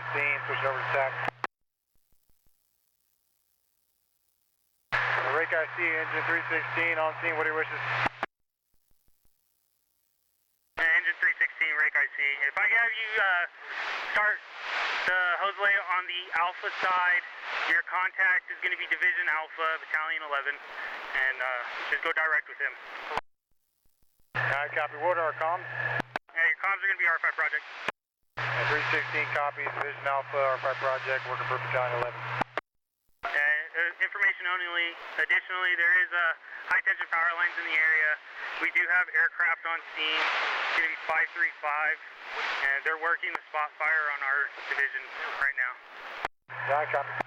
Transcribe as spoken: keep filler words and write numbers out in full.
scene, switching over to T A C. Rake I C, engine three sixteen on scene, what are your wishes? Engine three sixteen, Rake I C. If I have you uh, start the hose lay on the Alpha side, your contact is going to be Division Alpha, Battalion eleven, and uh, just go direct with him. Alright, copy. What are our comms? Yeah, your comms are going to be R five Project. And three sixteen copies, Division Alpha, R five Project, working for Battalion eleven. Uh, uh, information only. Additionally, there is uh, high tension power lines in the area. We do have aircraft on scene. It's going to be five three five, and they're working the spot fire on our division right now. Yeah, copy.